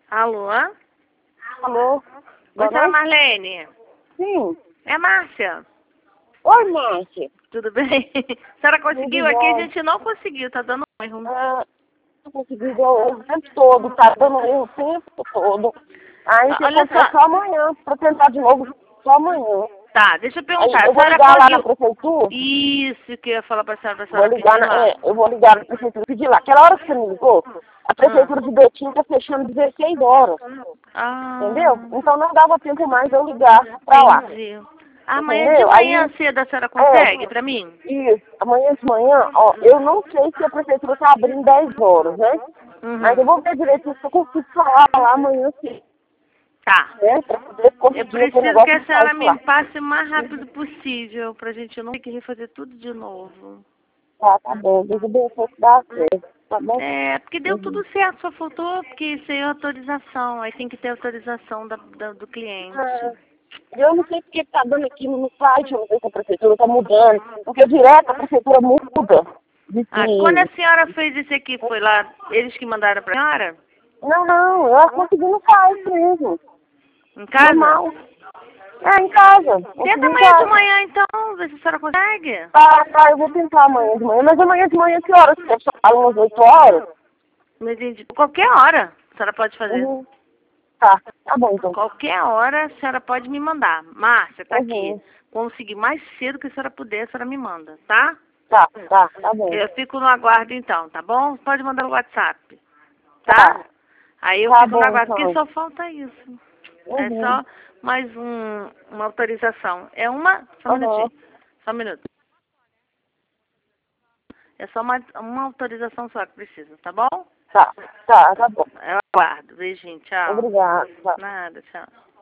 Alô? Alô? Oi, Boa senhora noite? Marlene. Sim. É a Márcia. Oi, Márcia. Tudo bem? A senhora conseguiu? Tudo Aqui a bom? gente não conseguiu, tá dando erro. Não consegui ver o tempo todo, tá dando erro o tempo todo. Aí o que Olha acontece só. só amanhã, pra tentar de novo só amanhã. Tá, deixa eu Aí perguntar. A eu vou senhora ligar lá na conseguiu? prefeitura, Isso que eu ia falar pra senhora vou ligar pedir lá. eu vou ligar na prefeitura e pedir lá. Aquela hora que você me ligou, a Ah. prefeitura de Betim tá fechando 16 horas, entendeu? Ah, Então não dava tempo mais de eu ligar pra lá, entendi. Amanhã de entendeu? manhã Aí, cedo a senhora é, consegue pra mim? isso, amanhã de manhã, ó, eu não sei se a prefeitura tá abrindo 10 horas, né? Mas eu Uhum. vou ver direito se eu consigo falar lá amanhã sim, Tá. né? Pra poder Eu conseguir aquele preciso que negócio a de senhora site me lá. passe o mais rápido possível pra gente não ter que refazer tudo de novo. Tá bom, deixa eu ver se dá certo, tá bom? É, porque deu Uhum. tudo certo, só faltou porque sem autorização. Aí tem que ter autorização do cliente. Eu não sei porque tá dando aqui no site, eu não sei se a prefeitura tá mudando, porque direto a prefeitura muda Ah, quando a de... senhora fez isso aqui, foi lá, eles que mandaram pra senhora? Não, eu consegui no site mesmo, Em casa? normal. É, em casa, Tenta consegui em amanhã de casa. manhã então, ver se a senhora consegue. Tá, eu vou tentar amanhã de manhã, mas amanhã de manhã que horas? Você fala umas 8 horas? Não entendi. Qualquer hora a senhora pode fazer. Uhum. Tá bom então. Qualquer hora a senhora pode me mandar. Márcia, tá aqui. Uhum. Conseguir mais cedo que a senhora puder, a senhora me manda, tá? Tá bom. Eu fico no aguardo então, tá bom? Pode mandar no WhatsApp, tá? Tá, Aí eu tá fico no bom aguardo, porque então. só falta isso. É Uhum. só mais uma autorização. É uma. Só um Uhum. minutinho. Só um minuto. É só uma autorização só que precisa, tá bom? Tá bom. Eu aguardo. Beijinho, tchau. Obrigada. Tá. Nada, tchau.